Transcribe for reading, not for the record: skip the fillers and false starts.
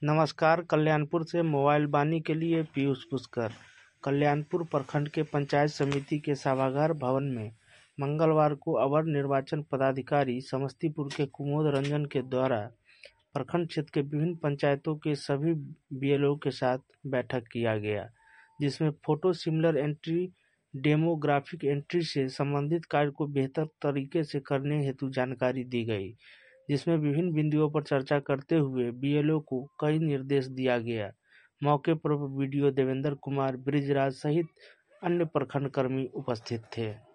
नमस्कार। कल्याणपुर से मोबाइल बानी के लिए पीयूष पुष्कर। कल्याणपुर प्रखंड के पंचायत समिति के सभागार भवन में मंगलवार को अवर निर्वाचन पदाधिकारी समस्तीपुर के कुमोद रंजन के द्वारा प्रखंड क्षेत्र के विभिन्न पंचायतों के सभी बीएलओ के साथ बैठक किया गया, जिसमें photo similar entry, demographic entry से संबंधित कार्य को बेहतर तरीके से करने हेतु जानकारी दी गई, जिसमें विभिन्न बिंदुओं पर चर्चा करते हुए बीएलओ को कई निर्देश दिया गया। मौके पर वीडियो देवेंद्र कुमार, ब्रिजराज सहित अन्य प्रखंड कर्मी उपस्थित थे।